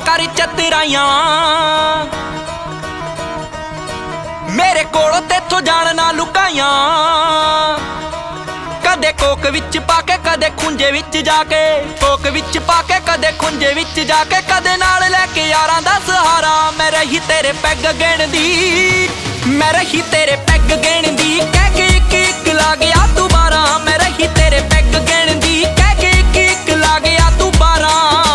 कर चतराइयां मेरे कोलों तेथों जान ना लुकाइयां कदे कोक विच पाके कदे खुंजे विच जाके कोक विच पाके कदे खुंजे विच जाके कदे नाल लैके यारां दा सहारा मैं रही तेरे पैग गिणदी मैं रही तेरे पैग गिणदी कह के एक ला गया तू 12 मैं रही तेरे पैग गिणदी कह के एक ला गया तू 12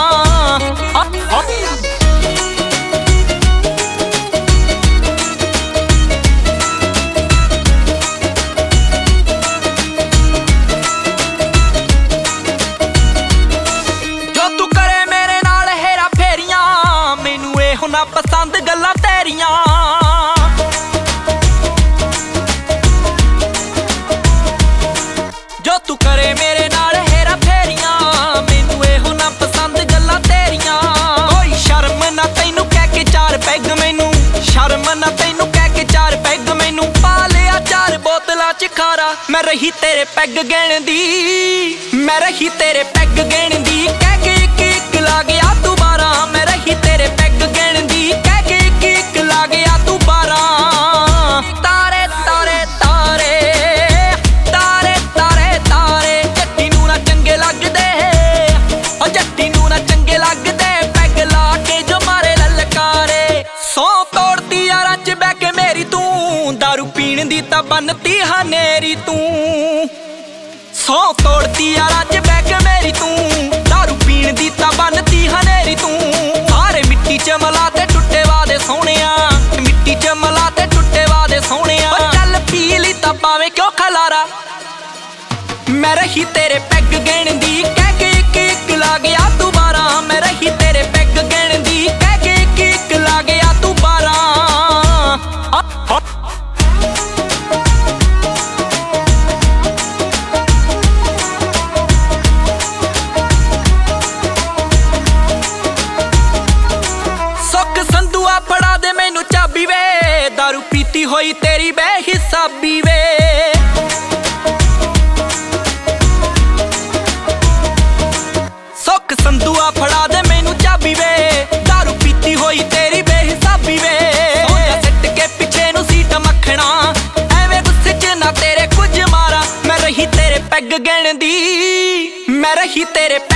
ना पसंद गल्लां तेरियां जो तू करे मेरे नाल हेरा फेरियां मैनू एहो ना पसंद गल्लां तेरियां कोई शर्म ना तैनू कह के 4 पैग मैनू शर्म ना तैनू कह के 4 पैग मैनू पा लिया 4 बोतलां च खारा मैं रही तेरे पैग गिणदी मैं रही तेरे पैग गिणदी कह के एक ला गया तू 12 मैं रही तेरे पैग गिणदी कह के एक ला गया तू 12 तारे तारे तारे तारे तारे तारे जट्टी नू ना चंगे लगदे ओ जट्टी नू ना चंगे लगदे पैग ला के जो मारे ललकारे सौ तोड़ती यारां च बह के मेरी तू दारू पीण दी तां बनती हनेरी तू सौ तोड़ती यारां च बह के मेरी तू दारू पीण दी तां बनती हनेरी तू सारे मिट्टी च मला ते टुट्टे वादे सोहणिया मिट्टी च मला ते टुट्टे वादे सोहणिया चल पी ली तां पावे क्यों खलारा मैं रही तेरे पैग गिणदी कह के एक ला गया तू 12 मैं रही तेरे पैग गिणदी कह के एक ला गया तू 12 फड़ा दे मैनू चाबी वे दारू पीती होई तेरी बेहिसाबी वे सुख संधुआ फड़ा दे मैनू चाबी वे दारू पीती होई तेरी बेहिसाबी वे सोचा सिट के पिछे नू सीट मखना एवें गुस्से च ना तेरे कुछ मारा मैं रही तेरे पैग गिणदी मैं रही तेरे